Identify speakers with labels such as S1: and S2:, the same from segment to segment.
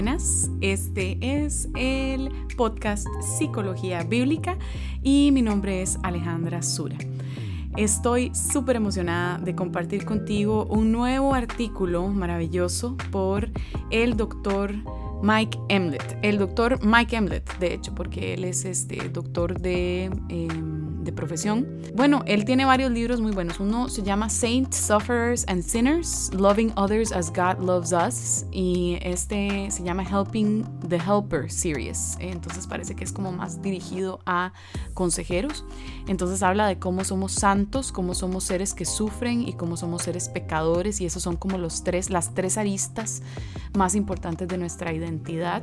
S1: buenas. Este es el podcast Psicología Bíblica y mi nombre es Alejandra Sura. Estoy súper emocionada de compartir contigo un nuevo artículo maravilloso por el doctor Mike Emlet. El doctor Mike Emlet, de hecho, porque él es doctor de profesión. Bueno, él tiene varios libros muy buenos. Uno se llama Saints, Sufferers and Sinners, Loving Others as God Loves Us. Y este se llama Helping the Helper Series. Entonces parece que es como más dirigido a consejeros. Entonces habla de cómo somos santos, cómo somos seres que sufren y cómo somos seres pecadores. Y esos son como las tres aristas más importantes de nuestra identidad.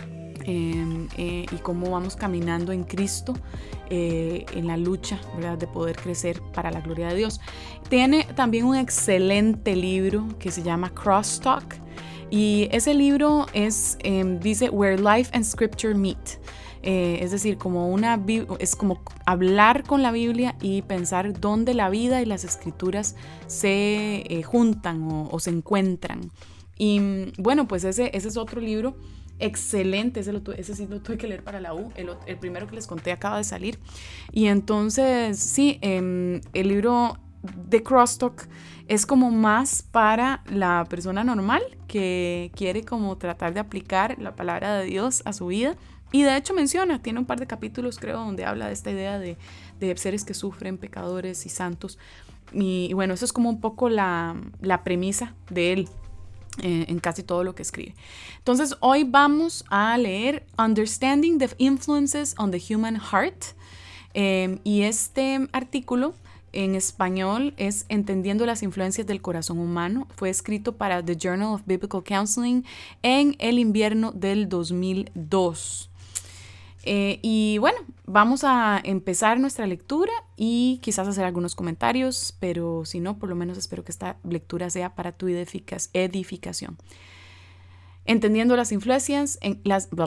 S1: Y cómo vamos caminando en Cristo en la lucha, ¿verdad?, de poder crecer para la gloria de Dios. Tiene también un excelente libro que se llama Crosstalk, y ese libro dice Where Life and Scripture Meet. Es decir, es como hablar con la Biblia y pensar dónde la vida y las escrituras se juntan o se encuentran. Y bueno, pues ese es otro libro excelente, ese sí lo tuve que leer para la U, el primero que les conté acaba de salir. Y entonces sí, el libro de Crosstalk es como más para la persona normal que quiere como tratar de aplicar la palabra de Dios a su vida. Y de hecho tiene un par de capítulos, creo, donde habla de esta idea de seres que sufren, pecadores y santos. Y bueno, eso es como un poco la premisa de él en casi todo lo que escribe. Entonces hoy vamos a leer Understanding the Influences on the Human Heart, y este artículo en español es Entendiendo las influencias del corazón humano. Fue escrito para The Journal of Biblical Counseling en el invierno del 2002. Y bueno, vamos a empezar nuestra lectura y quizás hacer algunos comentarios, pero si no, por lo menos espero que esta lectura sea para tu edificación. Entendiendo las influencias en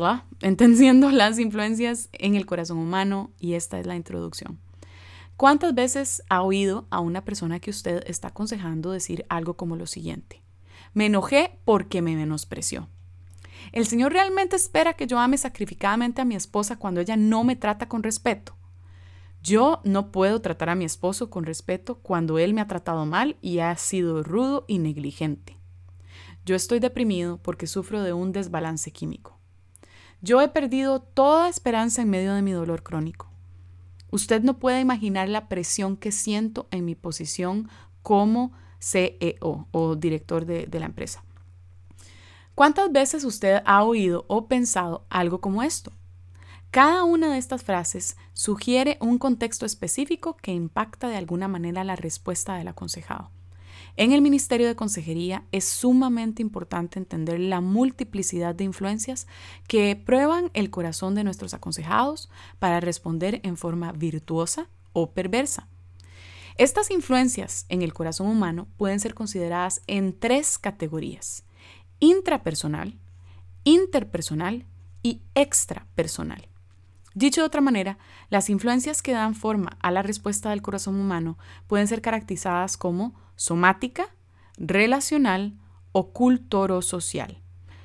S1: el corazón humano, y esta es la introducción. ¿Cuántas veces ha oído a una persona que usted está aconsejando decir algo como lo siguiente? Me enojé porque me menospreció. ¿El Señor realmente espera que yo ame sacrificadamente a mi esposa cuando ella no me trata con respeto? Yo no puedo tratar a mi esposo con respeto cuando él me ha tratado mal y ha sido rudo y negligente. Yo estoy deprimido porque sufro de un desbalance químico. Yo he perdido toda esperanza en medio de mi dolor crónico. Usted no puede imaginar la presión que siento en mi posición como CEO o director de la empresa. ¿Cuántas veces usted ha oído o pensado algo como esto? Cada una de estas frases sugiere un contexto específico que impacta de alguna manera la respuesta del aconsejado. En el Ministerio de Consejería es sumamente importante entender la multiplicidad de influencias que prueban el corazón de nuestros aconsejados para responder en forma virtuosa o perversa. Estas influencias en el corazón humano pueden ser consideradas en 3 categorías: intrapersonal, interpersonal y extrapersonal. Dicho de otra manera, las influencias que dan forma a la respuesta del corazón humano pueden ser caracterizadas como somática, relacional o culturosocial.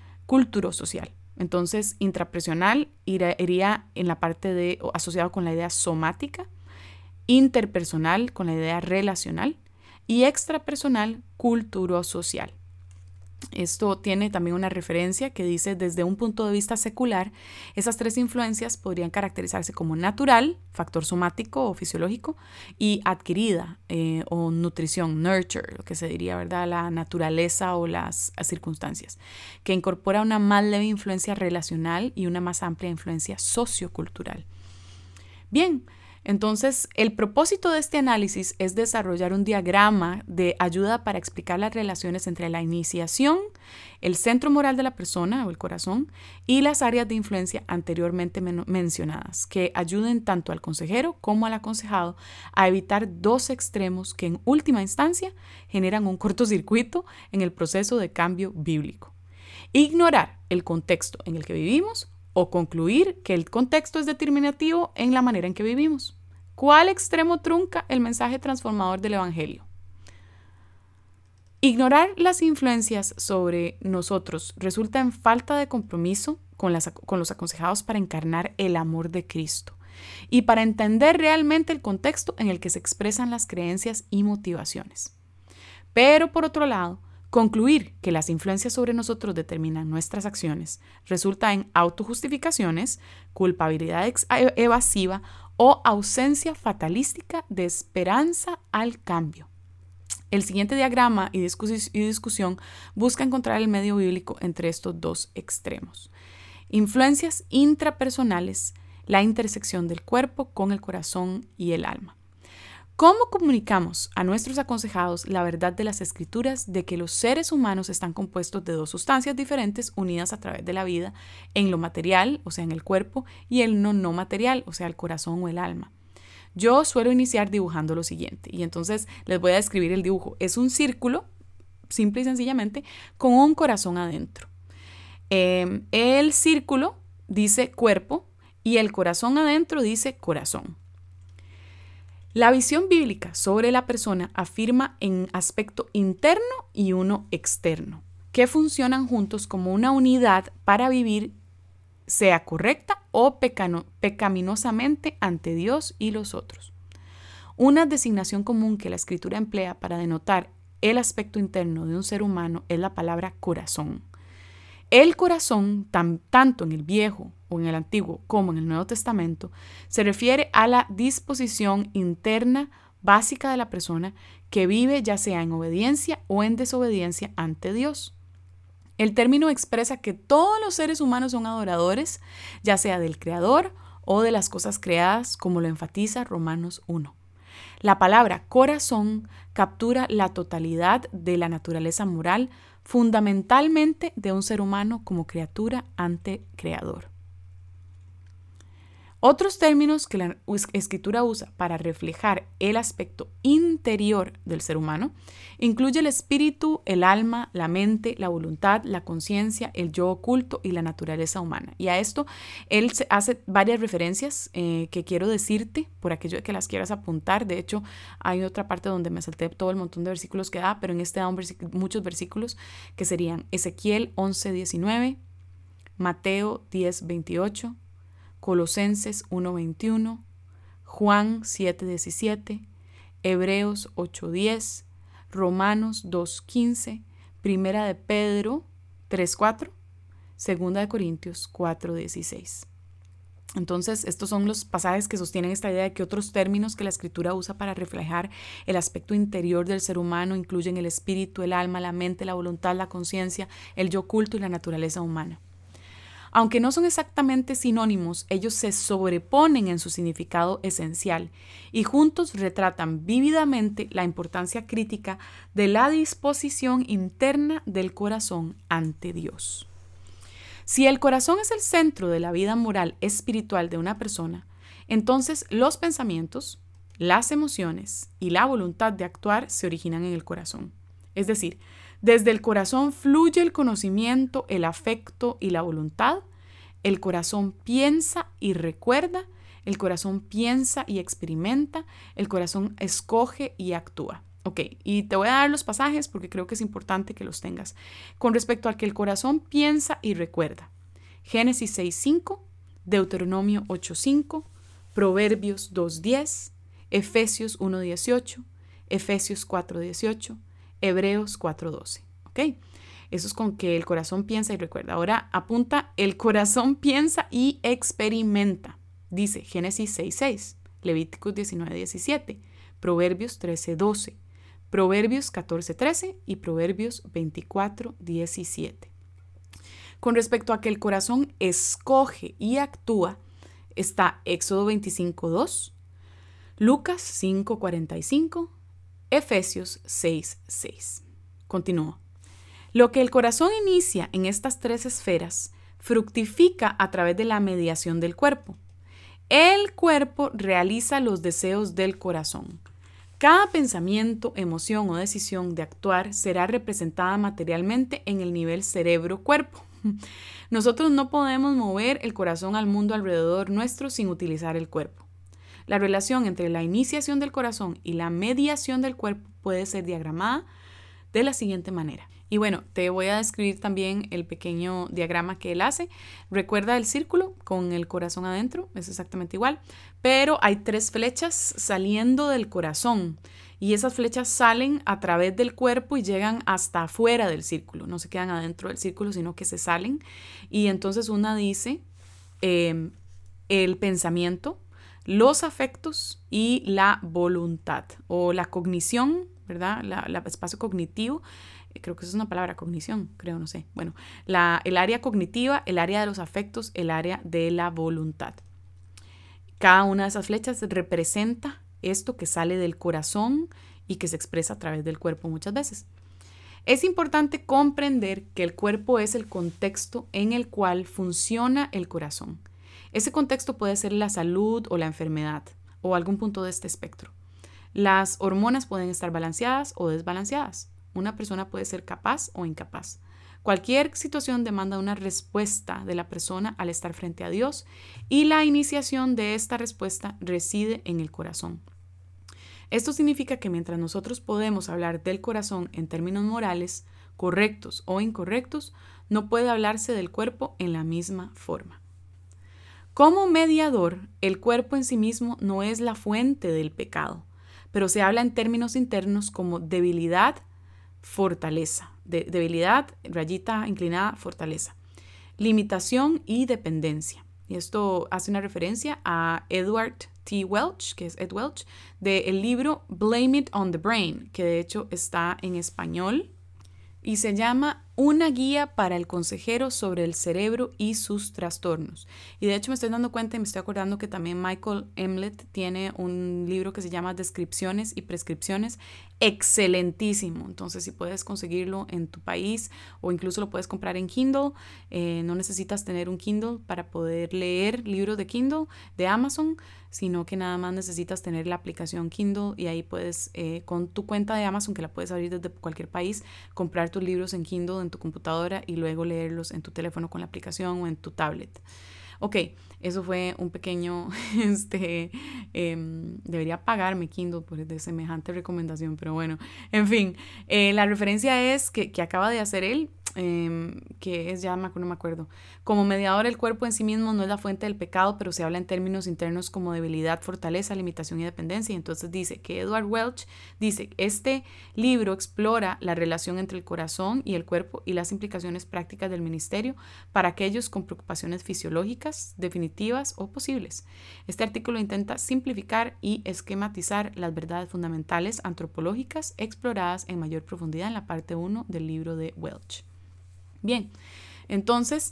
S1: Entonces, intrapersonal iría en la parte asociado con la idea somática, interpersonal con la idea relacional y extrapersonal culturosocial. Esto tiene también una referencia que dice: desde un punto de vista secular, esas 3 influencias podrían caracterizarse como natural, factor somático o fisiológico, y adquirida o nutrición, nurture, lo que se diría, ¿verdad?, la naturaleza o las circunstancias, que incorpora una más leve influencia relacional y una más amplia influencia sociocultural. Bien, entonces, el propósito de este análisis es desarrollar un diagrama de ayuda para explicar las relaciones entre la iniciación, el centro moral de la persona o el corazón y las áreas de influencia anteriormente mencionadas, que ayuden tanto al consejero como al aconsejado a evitar 2 extremos que en última instancia generan un cortocircuito en el proceso de cambio bíblico: ignorar el contexto en el que vivimos o concluir que el contexto es determinativo en la manera en que vivimos. ¿Cuál extremo trunca el mensaje transformador del Evangelio? Ignorar las influencias sobre nosotros resulta en falta de compromiso con los aconsejados para encarnar el amor de Cristo y para entender realmente el contexto en el que se expresan las creencias y motivaciones. Pero por otro lado, concluir que las influencias sobre nosotros determinan nuestras acciones resulta en autojustificaciones, culpabilidad evasiva o ausencia fatalística de esperanza al cambio. El siguiente diagrama y discusión busca encontrar el medio bíblico entre estos dos extremos. Influencias intrapersonales, la intersección del cuerpo con el corazón y el alma. ¿Cómo comunicamos a nuestros aconsejados la verdad de las Escrituras de que los seres humanos están compuestos de dos sustancias diferentes unidas a través de la vida en lo material, o sea, en el cuerpo, y el no material, o sea, el corazón o el alma? Yo suelo iniciar dibujando lo siguiente y entonces les voy a describir el dibujo. Es un círculo, simple y sencillamente, con un corazón adentro. El círculo dice cuerpo y el corazón adentro dice corazón. La visión bíblica sobre la persona afirma en aspecto interno y uno externo, que funcionan juntos como una unidad para vivir, sea correcta o pecaminosamente ante Dios y los otros. Una designación común que la Escritura emplea para denotar el aspecto interno de un ser humano es la palabra corazón. El corazón, tanto en el Viejo o en el Antiguo como en el Nuevo Testamento, se refiere a la disposición interna básica de la persona que vive ya sea en obediencia o en desobediencia ante Dios. El término expresa que todos los seres humanos son adoradores, ya sea del Creador o de las cosas creadas, como lo enfatiza Romanos 1. La palabra corazón captura la totalidad de la naturaleza moral, fundamentalmente de un ser humano como criatura ante Creador. Otros términos que la Escritura usa para reflejar el aspecto interior del ser humano incluye el espíritu, el alma, la mente, la voluntad, la conciencia, el yo oculto y la naturaleza humana. Y a esto él hace varias referencias que quiero decirte por aquello de que las quieras apuntar. De hecho, hay otra parte donde me salté todo el montón de versículos que da, pero en este da muchos versículos que serían Ezequiel 11:19, Mateo 10:28, Colosenses 1:21, Juan 7:17, Hebreos 8:10, Romanos 2:15, Primera de Pedro 3:4, Segunda de Corintios 4:16. Entonces, estos son los pasajes que sostienen esta idea de que otros términos que la Escritura usa para reflejar el aspecto interior del ser humano incluyen el espíritu, el alma, la mente, la voluntad, la conciencia, el yo oculto y la naturaleza humana. Aunque no son exactamente sinónimos, ellos se sobreponen en su significado esencial y juntos retratan vívidamente la importancia crítica de la disposición interna del corazón ante Dios. Si el corazón es el centro de la vida moral espiritual de una persona, entonces los pensamientos, las emociones y la voluntad de actuar se originan en el corazón. Es decir, desde el corazón fluye el conocimiento, el afecto y la voluntad. El corazón piensa y recuerda, el corazón piensa y experimenta, el corazón escoge y actúa. Ok, y te voy a dar los pasajes porque creo que es importante que los tengas. Con respecto al que el corazón piensa y recuerda. Génesis 6:5, Deuteronomio 8:5, Proverbios 2:10, Efesios 1:18, Efesios 4:18, Hebreos 4:12. ¿Ok? Eso es con que el corazón piensa y recuerda. Ahora apunta, el corazón piensa y experimenta. Dice Génesis 6:6, Levíticos 19:17, Proverbios 13:12, Proverbios 14:13 y Proverbios 24:17. Con respecto a que el corazón escoge y actúa, está Éxodo 25:2, Lucas 5:45, Efesios 6:6. Continúo. Lo que el corazón inicia en estas tres esferas fructifica a través de la mediación del cuerpo. El cuerpo realiza los deseos del corazón. Cada pensamiento, emoción o decisión de actuar será representada materialmente en el nivel cerebro-cuerpo. Nosotros no podemos mover el corazón al mundo alrededor nuestro sin utilizar el cuerpo. La relación entre la iniciación del corazón y la mediación del cuerpo puede ser diagramada de la siguiente manera. Y bueno, te voy a describir también el pequeño diagrama que él hace. Recuerda el círculo con el corazón adentro, es exactamente igual, pero hay 3 flechas saliendo del corazón y esas flechas salen a través del cuerpo y llegan hasta afuera del círculo, no se quedan adentro del círculo, sino que se salen. Y entonces una dice el pensamiento, los afectos y la voluntad o la cognición, ¿verdad? El espacio cognitivo. Creo que eso es una palabra, cognición, creo, no sé. Bueno, el área cognitiva, el área de los afectos, el área de la voluntad. Cada una de esas flechas representa esto que sale del corazón y que se expresa a través del cuerpo muchas veces. Es importante comprender que el cuerpo es el contexto en el cual funciona el corazón. Ese contexto puede ser la salud o la enfermedad o algún punto de este espectro. Las hormonas pueden estar balanceadas o desbalanceadas. Una persona puede ser capaz o incapaz. Cualquier situación demanda una respuesta de la persona al estar frente a Dios y la iniciación de esta respuesta reside en el corazón. Esto significa que mientras nosotros podemos hablar del corazón en términos morales, correctos o incorrectos, no puede hablarse del cuerpo en la misma forma. Como mediador, el cuerpo en sí mismo no es la fuente del pecado, pero se habla en términos internos como debilidad, fortaleza, debilidad, rayita inclinada, fortaleza, limitación y dependencia. Y esto hace una referencia a Edward T. Welch, que es Ed Welch, del libro Blame It on the Brain, que de hecho está en español y se llama Una guía para el consejero sobre el cerebro y sus trastornos. Y de hecho me estoy dando cuenta y me estoy acordando que también Michael Emlet tiene un libro que se llama Descripciones y Prescripciones, excelentísimo. Entonces, si puedes conseguirlo en tu país o incluso lo puedes comprar en Kindle, no necesitas tener un Kindle para poder leer libros de Kindle de Amazon, sino que nada más necesitas tener la aplicación Kindle y ahí puedes, con tu cuenta de Amazon, que la puedes abrir desde cualquier país, comprar tus libros en Kindle en tu computadora y luego leerlos en tu teléfono con la aplicación o en tu tablet. Ok, eso fue un pequeño, debería pagarme Kindle por de semejante recomendación, pero bueno, en fin, la referencia es que acaba de hacer él, que es, no me acuerdo. Como mediador, el cuerpo en sí mismo no es la fuente del pecado, pero se habla en términos internos como debilidad, fortaleza, limitación y dependencia. Y entonces dice que Edward Welch dice, este libro explora la relación entre el corazón y el cuerpo y las implicaciones prácticas del ministerio para aquellos con preocupaciones fisiológicas, definitivas o posibles. Este artículo intenta simplificar y esquematizar las verdades fundamentales antropológicas exploradas en mayor profundidad en la parte 1 del libro de Welch. Bien, entonces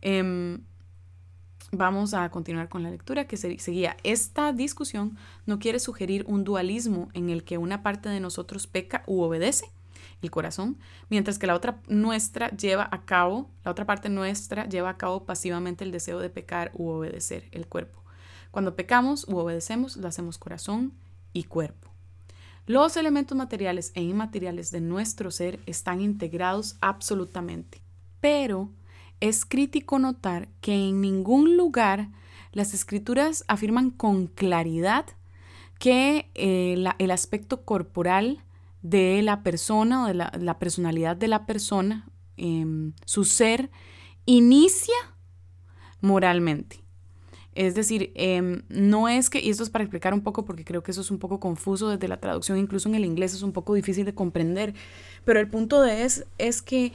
S1: vamos a continuar con la lectura que seguía. Esta discusión no quiere sugerir un dualismo en el que una parte de nosotros peca u obedece, el corazón, mientras que la otra parte nuestra lleva a cabo pasivamente el deseo de pecar u obedecer, el cuerpo. Cuando pecamos u obedecemos, lo hacemos corazón y cuerpo. Los elementos materiales e inmateriales de nuestro ser están integrados absolutamente. Pero es crítico notar que en ningún lugar las escrituras afirman con claridad que el aspecto corporal de la persona o de la personalidad de la persona, su ser, inicia moralmente. Es decir, no es que, y esto es para explicar un poco porque creo que eso es un poco confuso desde la traducción, incluso en el inglés es un poco difícil de comprender, pero el punto es que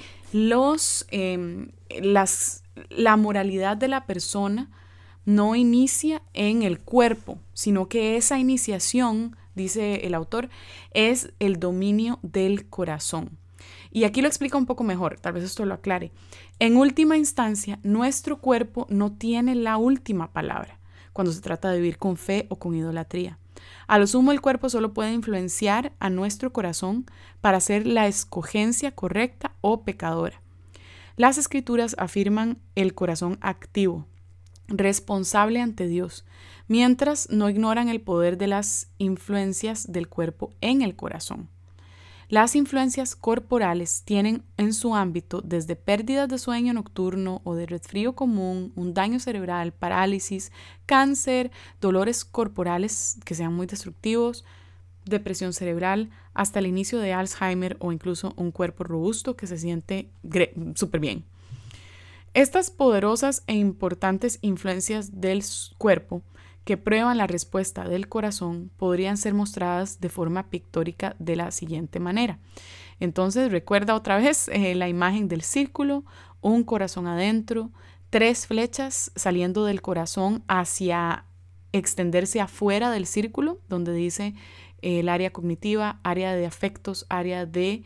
S1: la moralidad de la persona no inicia en el cuerpo, sino que esa iniciación, dice el autor, es el dominio del corazón. Y aquí lo explica un poco mejor, tal vez esto lo aclare. En última instancia, nuestro cuerpo no tiene la última palabra cuando se trata de vivir con fe o con idolatría. A lo sumo, el cuerpo solo puede influenciar a nuestro corazón para hacer la escogencia correcta o pecadora. Las escrituras afirman el corazón activo, responsable ante Dios, mientras no ignoran el poder de las influencias del cuerpo en el corazón. Las influencias corporales tienen en su ámbito desde pérdidas de sueño nocturno o de resfrío común, un daño cerebral, parálisis, cáncer, dolores corporales que sean muy destructivos, depresión cerebral, hasta el inicio de Alzheimer o incluso un cuerpo robusto que se siente súper bien. Estas poderosas e importantes influencias del cuerpo que prueban la respuesta del corazón podrían ser mostradas de forma pictórica de la siguiente manera. Entonces recuerda otra vez la imagen del círculo, un corazón adentro, 3 flechas saliendo del corazón hacia extenderse afuera del círculo, donde dice el área cognitiva, área de afectos, área de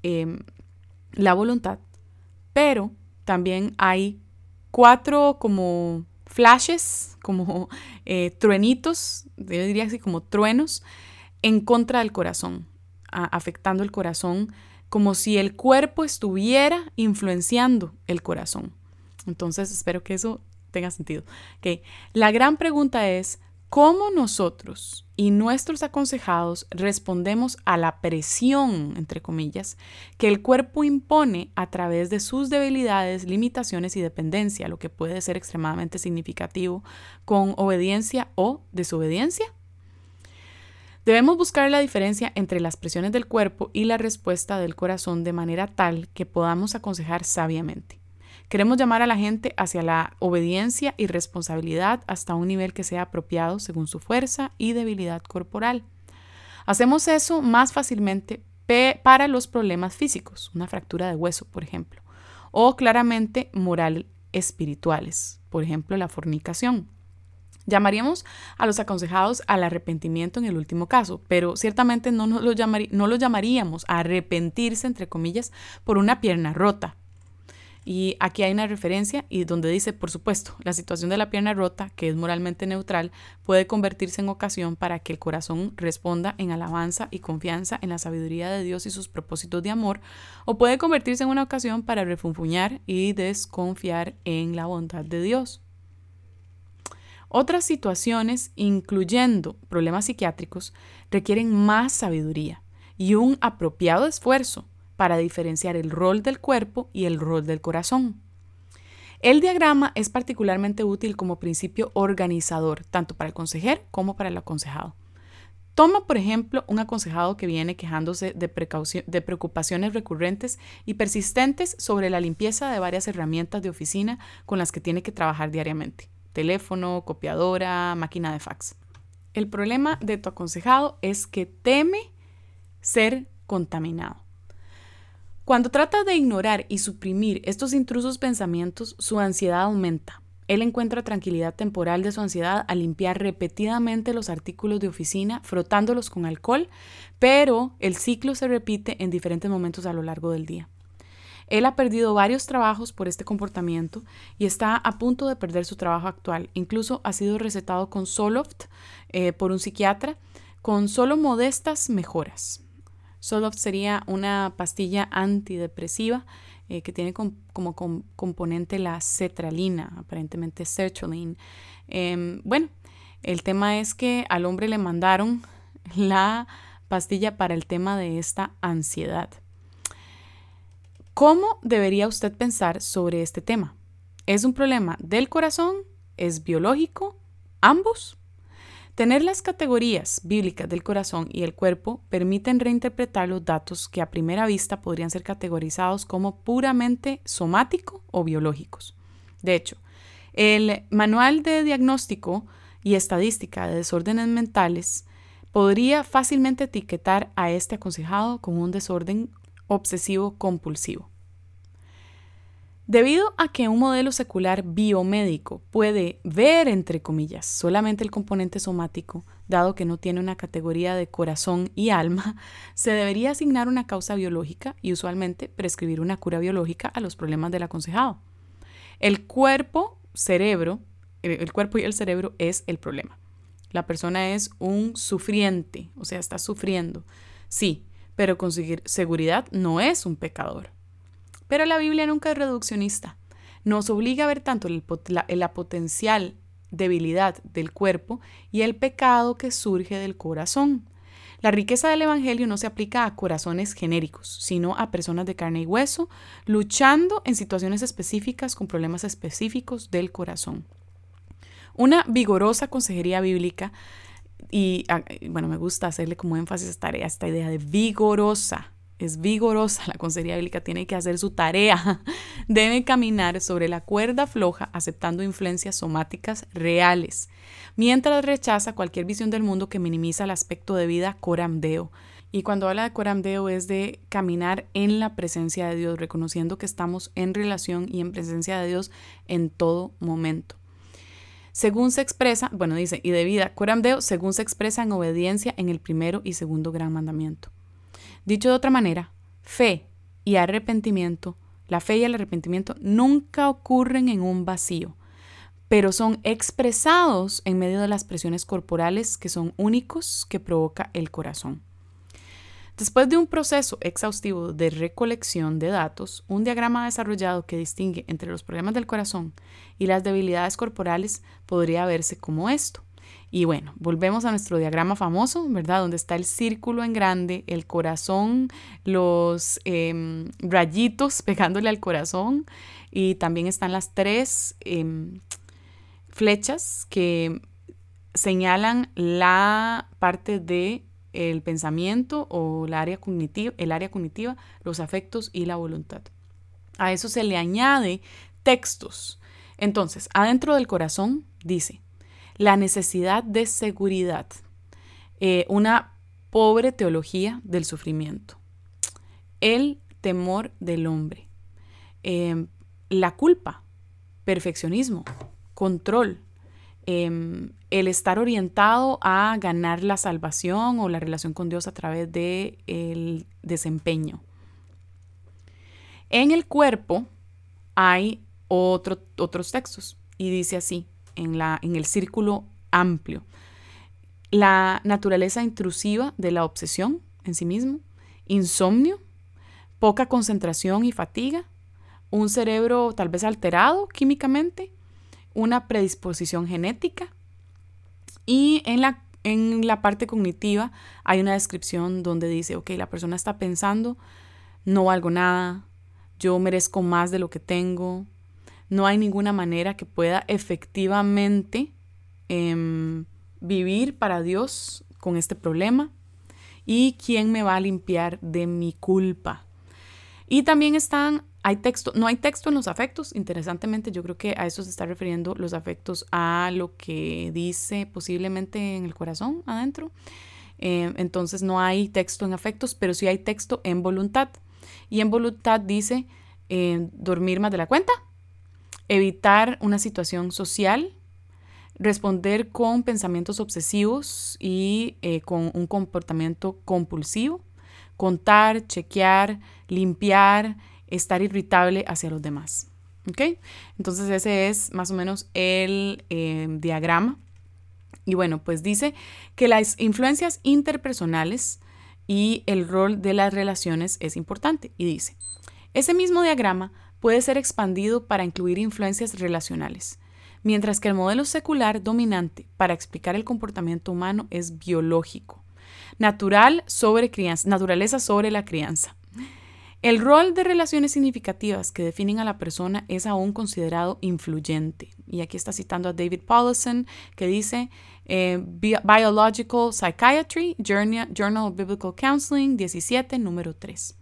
S1: la voluntad. Pero también hay 4 como flashes, como truenitos, yo diría así como truenos, en contra del corazón, afectando el corazón, como si el cuerpo estuviera influenciando el corazón. Entonces, espero que eso tenga sentido. Okay. La gran pregunta es, ¿cómo nosotros y nuestros aconsejados respondemos a la presión, entre comillas, que el cuerpo impone a través de sus debilidades, limitaciones y dependencia, lo que puede ser extremadamente significativo, con obediencia o desobediencia? Debemos buscar la diferencia entre las presiones del cuerpo y la respuesta del corazón de manera tal que podamos aconsejar sabiamente. Queremos llamar a la gente hacia la obediencia y responsabilidad hasta un nivel que sea apropiado según su fuerza y debilidad corporal. Hacemos eso más fácilmente para los problemas físicos, una fractura de hueso, por ejemplo, o claramente moral espirituales, por ejemplo, la fornicación. Llamaríamos a los aconsejados al arrepentimiento en el último caso, pero ciertamente no lo llamaríamos a arrepentirse, entre comillas, por una pierna rota. Y aquí hay una referencia y donde dice, por supuesto, la situación de la pierna rota, que es moralmente neutral, puede convertirse en ocasión para que el corazón responda en alabanza y confianza en la sabiduría de Dios y sus propósitos de amor, o puede convertirse en una ocasión para refunfuñar y desconfiar en la bondad de Dios. Otras situaciones, incluyendo problemas psiquiátricos, requieren más sabiduría y un apropiado esfuerzo para diferenciar el rol del cuerpo y el rol del corazón. El diagrama es particularmente útil como principio organizador, tanto para el consejero como para el aconsejado. Toma, por ejemplo, un aconsejado que viene quejándose de preocupaciones recurrentes y persistentes sobre la limpieza de varias herramientas de oficina con las que tiene que trabajar diariamente: teléfono, copiadora, máquina de fax. El problema de tu aconsejado es que teme ser contaminado. Cuando trata de ignorar y suprimir estos intrusos pensamientos, su ansiedad aumenta. Él encuentra tranquilidad temporal de su ansiedad al limpiar repetidamente los artículos de oficina, frotándolos con alcohol, pero el ciclo se repite en diferentes momentos a lo largo del día. Él ha perdido varios trabajos por este comportamiento y está a punto de perder su trabajo actual. Incluso ha sido recetado con Zoloft por un psiquiatra con solo modestas mejoras. Zoloft sería una pastilla antidepresiva que tiene como componente la cetralina, aparentemente sertraline. Bueno, el tema es que al hombre le mandaron la pastilla para el tema de esta ansiedad. ¿Cómo debería usted pensar sobre este tema? ¿Es un problema del corazón? ¿Es biológico? ¿Ambos? Tener las categorías bíblicas del corazón y el cuerpo permiten reinterpretar los datos que a primera vista podrían ser categorizados como puramente somático o biológicos. De hecho, el Manual de Diagnóstico y Estadística de Desórdenes Mentales podría fácilmente etiquetar a este aconsejado como un desorden obsesivo compulsivo. Debido a que un modelo secular biomédico puede ver, entre comillas, solamente el componente somático, dado que no tiene una categoría de corazón y alma, se debería asignar una causa biológica y usualmente prescribir una cura biológica a los problemas del aconsejado. El cuerpo y el cerebro es el problema. La persona es un sufriente, o sea, está sufriendo. Sí, pero con seguridad no es un pecador. Pero la Biblia nunca es reduccionista. Nos obliga a ver tanto la potencial debilidad del cuerpo y el pecado que surge del corazón. La riqueza del Evangelio no se aplica a corazones genéricos, sino a personas de carne y hueso, luchando en situaciones específicas con problemas específicos del corazón. Una vigorosa consejería bíblica Bueno, me gusta hacerle como énfasis a esta idea de vigorosa. Es vigorosa, la consejería bíblica tiene que hacer su tarea. Debe caminar sobre la cuerda floja, aceptando influencias somáticas reales, mientras rechaza cualquier visión del mundo que minimiza el aspecto de vida coram deo. Y cuando habla de coram deo es de caminar en la presencia de Dios, reconociendo que estamos en relación y en presencia de Dios en todo momento. Según se expresa, dice, y de vida coram deo, según se expresa en obediencia en el primero y segundo gran mandamiento. Dicho de otra manera, fe y arrepentimiento, la fe y el arrepentimiento nunca ocurren en un vacío, pero son expresados en medio de las presiones corporales que son únicos que provoca el corazón. Después de un proceso exhaustivo de recolección de datos, un diagrama desarrollado que distingue entre los problemas del corazón y las debilidades corporales podría verse como esto. Y bueno, volvemos a nuestro diagrama famoso, ¿verdad? Donde está el círculo en grande, el corazón, los rayitos pegándole al corazón, y también están las 3 flechas que señalan la parte de el pensamiento o el área cognitiva, los afectos y la voluntad. A eso se le añade textos. Entonces, adentro del corazón dice: la necesidad de seguridad, una pobre teología del sufrimiento, el temor del hombre, la culpa, perfeccionismo, control, el estar orientado a ganar la salvación o la relación con Dios a través del desempeño. En el cuerpo hay otros textos y dice así, en el círculo amplio: la naturaleza intrusiva de la obsesión en sí mismo, insomnio, poca concentración y fatiga, un cerebro tal vez alterado químicamente, una predisposición genética. Y en la parte cognitiva hay una descripción donde dice, ok, la persona está pensando: no valgo nada, yo merezco más de lo que tengo, no hay ninguna manera que pueda efectivamente vivir para Dios con este problema, y quién me va a limpiar de mi culpa. Y también no hay texto en los afectos. Interesantemente, yo creo que a eso se está refiriendo los afectos, a lo que dice posiblemente en el corazón adentro. Entonces no hay texto en afectos, pero sí hay texto en voluntad. Y en voluntad dice dormir más de la cuenta, evitar una situación social, responder con pensamientos obsesivos y con un comportamiento compulsivo, contar, chequear, limpiar, estar irritable hacia los demás. ¿Ok? Entonces ese es más o menos el diagrama. Y bueno, pues dice que las influencias interpersonales y el rol de las relaciones es importante. Y dice, ese mismo diagrama puede ser expandido para incluir influencias relacionales, mientras que el modelo secular dominante para explicar el comportamiento humano es biológico, naturaleza sobre la crianza. El rol de relaciones significativas que definen a la persona es aún considerado influyente. Y aquí está citando a David Paulson, que dice Biological Psychiatry, Journal of Biblical Counseling, 17, número 3.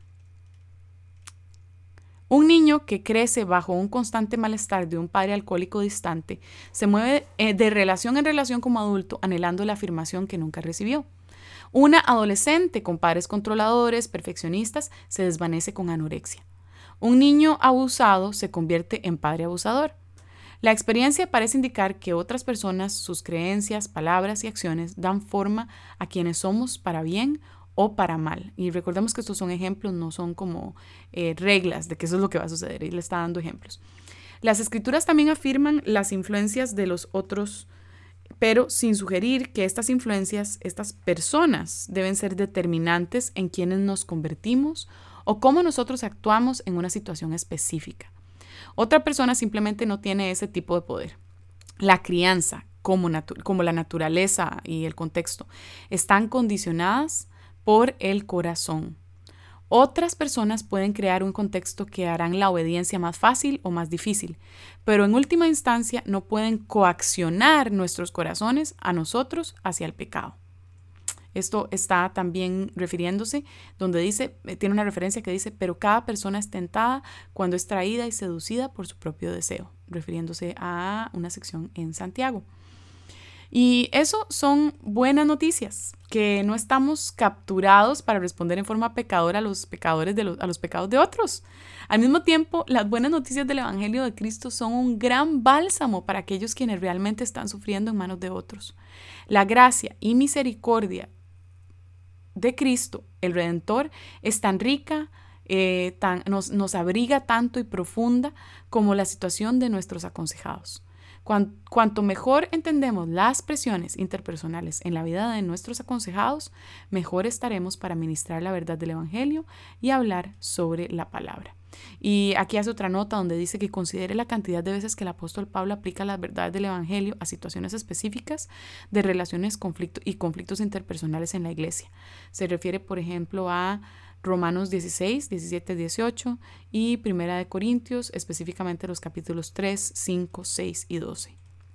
S1: Un niño que crece bajo un constante malestar de un padre alcohólico distante se mueve de relación en relación como adulto, anhelando la afirmación que nunca recibió. Una adolescente con padres controladores, perfeccionistas, se desvanece con anorexia. Un niño abusado se convierte en padre abusador. La experiencia parece indicar que otras personas, sus creencias, palabras y acciones dan forma a quienes somos para bien o para mal. Y recordemos que estos son ejemplos, no son como reglas de que eso es lo que va a suceder. Y le está dando ejemplos. Las escrituras también afirman las influencias de los otros, pero sin sugerir que estas influencias, estas personas, deben ser determinantes en quienes nos convertimos o cómo nosotros actuamos en una situación específica. Otra persona simplemente no tiene ese tipo de poder. La crianza, como la naturaleza y el contexto, están condicionadas por el corazón. Otras personas pueden crear un contexto que harán la obediencia más fácil o más difícil, pero en última instancia no pueden coaccionar nuestros corazones a nosotros hacia el pecado. Esto está también refiriéndose, donde dice, tiene una referencia que dice, pero cada persona es tentada cuando es traída y seducida por su propio deseo, refiriéndose a una sección en Santiago. Y eso son buenas noticias, que no estamos capturados para responder en forma pecadora a los pecados de otros. Al mismo tiempo, las buenas noticias del Evangelio de Cristo son un gran bálsamo para aquellos quienes realmente están sufriendo en manos de otros. La gracia y misericordia de Cristo, el Redentor, es tan rica, nos abriga tanto y profunda como la situación de nuestros aconsejados. Cuanto mejor entendemos las presiones interpersonales en la vida de nuestros aconsejados, mejor estaremos para ministrar la verdad del Evangelio y hablar sobre la palabra. Y aquí hace otra nota donde dice que considere la cantidad de veces que el apóstol Pablo aplica las verdades del Evangelio a situaciones específicas de relaciones y conflictos interpersonales en la iglesia. Se refiere, por ejemplo, a Romanos 16, 17, 18 y Primera de Corintios, específicamente los capítulos 3, 5, 6 y 12.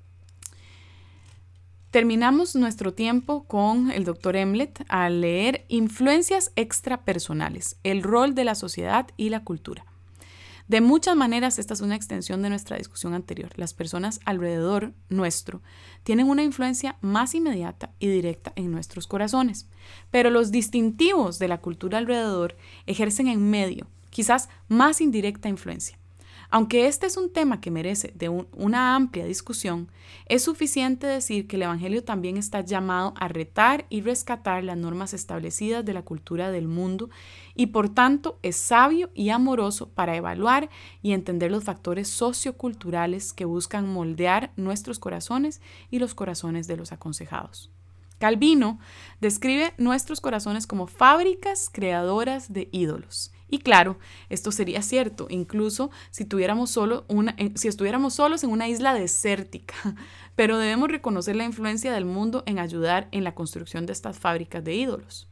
S1: Terminamos nuestro tiempo con el Dr. Emlet al leer Influencias extrapersonales, el rol de la sociedad y la cultura. De muchas maneras, esta es una extensión de nuestra discusión anterior. Las personas alrededor nuestro tienen una influencia más inmediata y directa en nuestros corazones, pero los distintivos de la cultura alrededor ejercen en medio, quizás más indirecta influencia. Aunque este es un tema que merece de una amplia discusión, es suficiente decir que el Evangelio también está llamado a retar y rescatar las normas establecidas de la cultura del mundo y por tanto es sabio y amoroso para evaluar y entender los factores socioculturales que buscan moldear nuestros corazones y los corazones de los aconsejados. Calvino describe nuestros corazones como fábricas creadoras de ídolos. Y claro, esto sería cierto, incluso si estuviéramos solos en una isla desértica, pero debemos reconocer la influencia del mundo en ayudar en la construcción de estas fábricas de ídolos.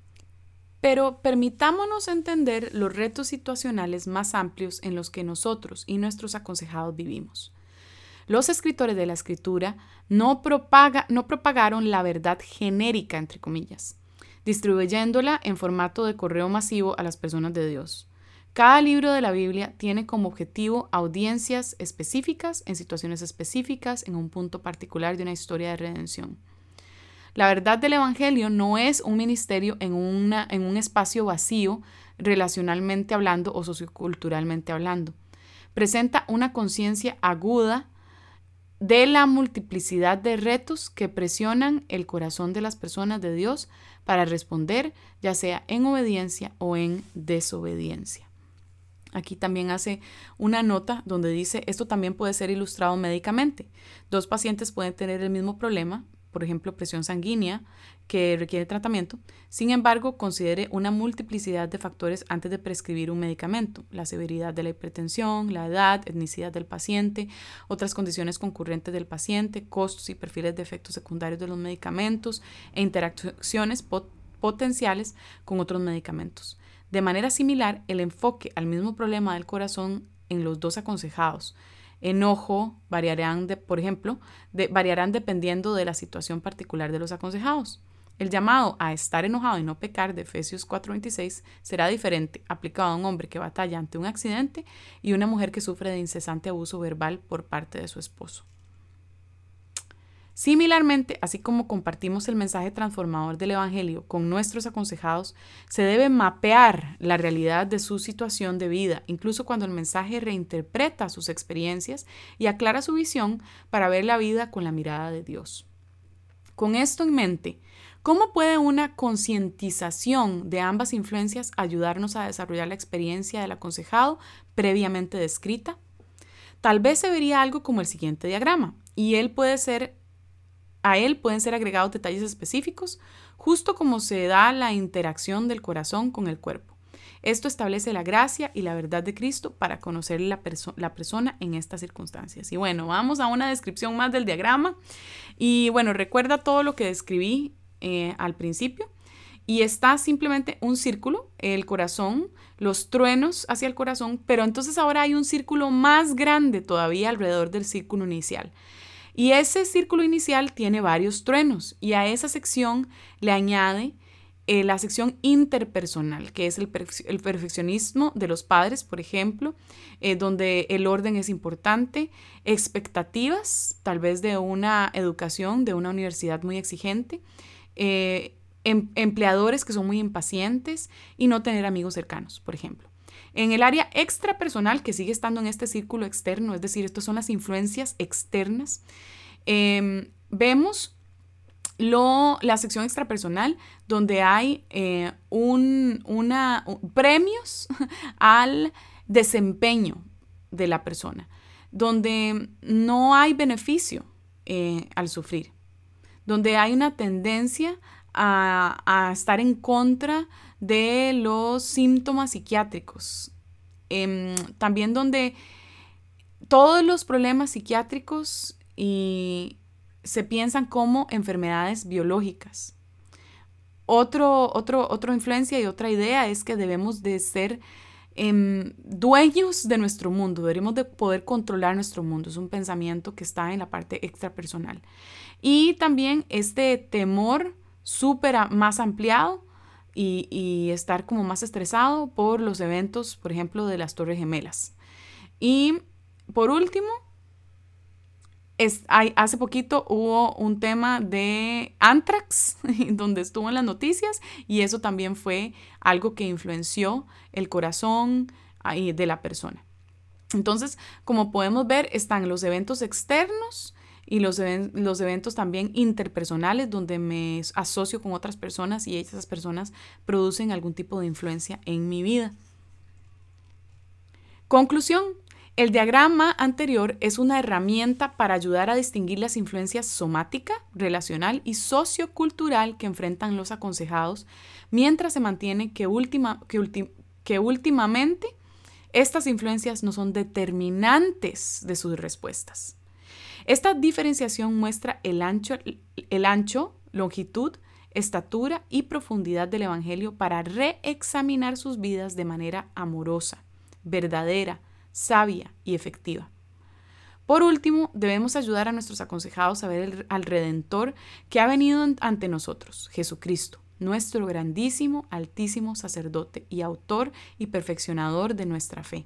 S1: Pero permitámonos entender los retos situacionales más amplios en los que nosotros y nuestros aconsejados vivimos. Los escritores de la Escritura no propagaron la verdad genérica, entre comillas, distribuyéndola en formato de correo masivo a las personas de Dios. Cada libro de la Biblia tiene como objetivo audiencias específicas, en situaciones específicas, en un punto particular de una historia de redención. La verdad del Evangelio no es un ministerio en un espacio vacío, relacionalmente hablando o socioculturalmente hablando. Presenta una conciencia aguda de la multiplicidad de retos que presionan el corazón de las personas de Dios para responder, ya sea en obediencia o en desobediencia. Aquí también hace una nota donde dice, esto también puede ser ilustrado médicamente. Dos pacientes pueden tener el mismo problema, por ejemplo, presión sanguínea, que requiere tratamiento. Sin embargo, considere una multiplicidad de factores antes de prescribir un medicamento: la severidad de la hipertensión, la edad, etnicidad del paciente, otras condiciones concurrentes del paciente, costos y perfiles de efectos secundarios de los medicamentos e interacciones potenciales con otros medicamentos. De manera similar, el enfoque al mismo problema del corazón en los dos aconsejados, enojo, variarán dependiendo de la situación particular de los aconsejados. El llamado a estar enojado y no pecar de Efesios 4:26 será diferente aplicado a un hombre que batalla ante un accidente y una mujer que sufre de incesante abuso verbal por parte de su esposo. Similarmente, así como compartimos el mensaje transformador del Evangelio con nuestros aconsejados, se debe mapear la realidad de su situación de vida, incluso cuando el mensaje reinterpreta sus experiencias y aclara su visión para ver la vida con la mirada de Dios. Con esto en mente, ¿cómo puede una concientización de ambas influencias ayudarnos a desarrollar la experiencia del aconsejado previamente descrita? Tal vez se vería algo como el siguiente diagrama, y a él pueden ser agregados detalles específicos, justo como se da la interacción del corazón con el cuerpo. Esto establece la gracia y la verdad de Cristo para conocer la persona en estas circunstancias. Y bueno, vamos a una descripción más del diagrama. Y bueno, recuerda todo lo que describí al principio. y está simplemente un círculo, el corazón, los truenos hacia el corazón, pero entonces ahora hay un círculo más grande todavía alrededor del círculo inicial. Y ese círculo inicial tiene varios truenos y a esa sección le añade la sección interpersonal, que es el perfeccionismo de los padres, por ejemplo, donde el orden es importante, expectativas, tal vez de una educación, de una universidad muy exigente, empleadores que son muy impacientes y no tener amigos cercanos, por ejemplo. En el área extrapersonal, que sigue estando en este círculo externo, es decir, estas son las influencias externas, vemos la sección extrapersonal donde hay premios al desempeño de la persona, donde no hay beneficio al sufrir, donde hay una tendencia a estar en contra de los síntomas psiquiátricos. También donde todos los problemas psiquiátricos se piensan como enfermedades biológicas. Otra influencia y otra idea es que debemos de ser dueños de nuestro mundo, deberíamos de poder controlar nuestro mundo. Es un pensamiento que está en la parte extrapersonal. Y también este temor más ampliado y estar como más estresado por los eventos, por ejemplo, de las Torres Gemelas. Y por último, hace poquito hubo un tema de Anthrax, donde estuvo en las noticias, y eso también fue algo que influenció el corazón de la persona. Entonces, como podemos ver, están los eventos externos y los eventos también interpersonales, donde me asocio con otras personas y esas personas producen algún tipo de influencia en mi vida. Conclusión. El diagrama anterior es una herramienta para ayudar a distinguir las influencias somática, relacional y sociocultural que enfrentan los aconsejados, mientras se mantiene que últimamente estas influencias no son determinantes de sus respuestas. Esta diferenciación muestra el ancho, longitud, estatura y profundidad del Evangelio para reexaminar sus vidas de manera amorosa, verdadera, sabia y efectiva. Por último, debemos ayudar a nuestros aconsejados a ver al Redentor que ha venido ante nosotros, Jesucristo, nuestro grandísimo, altísimo sacerdote y autor y perfeccionador de nuestra fe.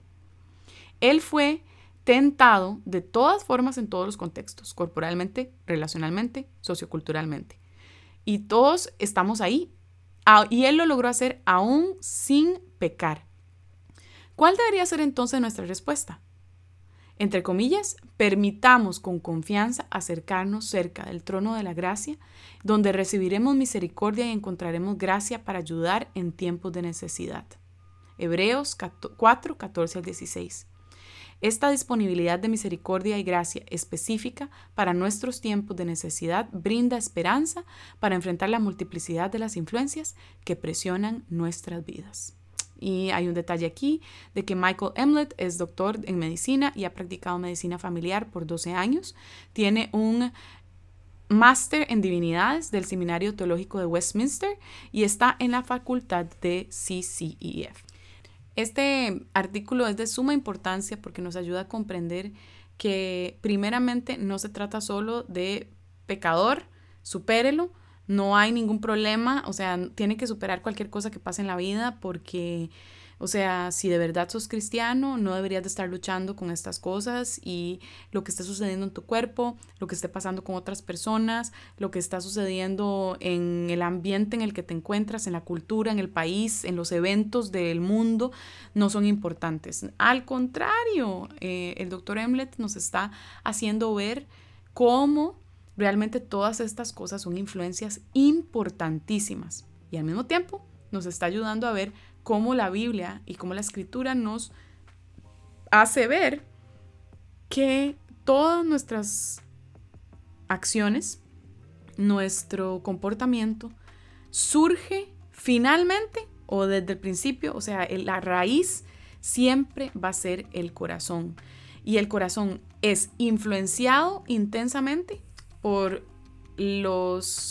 S1: Él fue tentado de todas formas en todos los contextos, corporalmente, relacionalmente, socioculturalmente. Y todos estamos ahí. Y Él lo logró hacer aún sin pecar. ¿Cuál debería ser entonces nuestra respuesta? Entre comillas, permitamos con confianza acercarnos cerca del trono de la gracia, donde recibiremos misericordia y encontraremos gracia para ayudar en tiempos de necesidad. Hebreos 4, 14 al 16. Esta disponibilidad de misericordia y gracia específica para nuestros tiempos de necesidad brinda esperanza para enfrentar la multiplicidad de las influencias que presionan nuestras vidas. Y hay un detalle aquí de que Michael Emlet es doctor en medicina y ha practicado medicina familiar por 12 años. Tiene un máster en divinidades del Seminario Teológico de Westminster y está en la facultad de CCEF. Este artículo es de suma importancia porque nos ayuda a comprender que primeramente no se trata solo de pecador, supérelo. No hay ningún problema, o sea, tiene que superar cualquier cosa que pase en la vida porque, o sea, si de verdad sos cristiano, no deberías de estar luchando con estas cosas y lo que esté sucediendo en tu cuerpo, lo que esté pasando con otras personas, lo que está sucediendo en el ambiente en el que te encuentras, en la cultura, en el país, en los eventos del mundo, no son importantes. Al contrario, el doctor Emlet nos está haciendo ver cómo realmente todas estas cosas son influencias importantísimas y al mismo tiempo nos está ayudando a ver cómo la Biblia y cómo la Escritura nos hace ver que todas nuestras acciones, nuestro comportamiento surge finalmente o desde el principio, o sea, la raíz siempre va a ser el corazón y el corazón es influenciado intensamente por los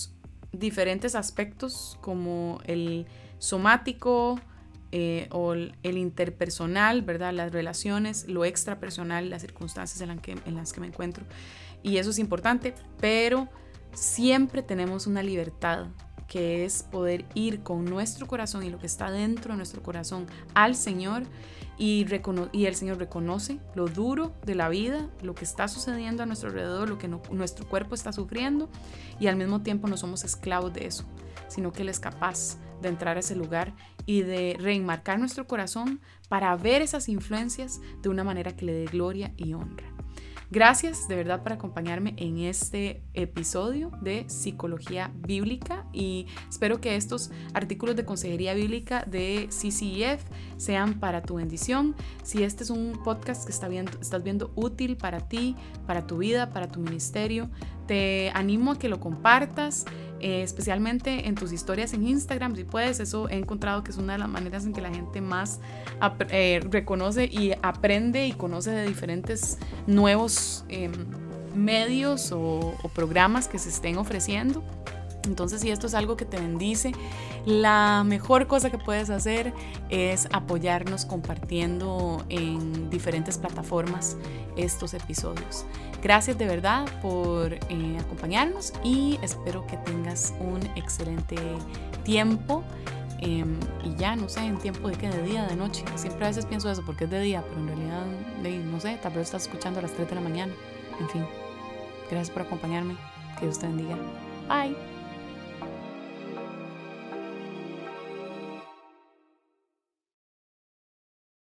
S1: diferentes aspectos como el somático o el interpersonal, ¿verdad? Las relaciones, lo extrapersonal, las circunstancias en las que me encuentro. Y eso es importante, pero siempre tenemos una libertad, que es poder ir con nuestro corazón y lo que está dentro de nuestro corazón al Señor, y el Señor reconoce lo duro de la vida, lo que está sucediendo a nuestro alrededor, lo que nuestro cuerpo está sufriendo, y al mismo tiempo no somos esclavos de eso, sino que Él es capaz de entrar a ese lugar y de reenmarcar nuestro corazón para ver esas influencias de una manera que le dé gloria y honra. Gracias de verdad por acompañarme en este episodio de Psicología Bíblica, y espero que estos artículos de consejería bíblica de CCEF sean para tu bendición. Si este es un podcast que estás viendo útil para ti, para tu vida, para tu ministerio, te animo a que lo compartas, especialmente en tus historias en Instagram, si puedes. Eso he encontrado que es una de las maneras en que la gente más reconoce y aprende y conoce de diferentes nuevos medios o programas que se estén ofreciendo. Entonces, si esto es algo que te bendice, la mejor cosa que puedes hacer es apoyarnos compartiendo en diferentes plataformas estos episodios. Gracias de verdad por acompañarnos, y espero que tengas un excelente tiempo. Y ya no sé, en tiempo de qué, de día, de noche. Siempre a veces pienso eso porque es de día, pero en realidad, no sé, tal vez estás escuchando a las 3 de la mañana. En fin, gracias por acompañarme. Que Dios te bendiga. Bye.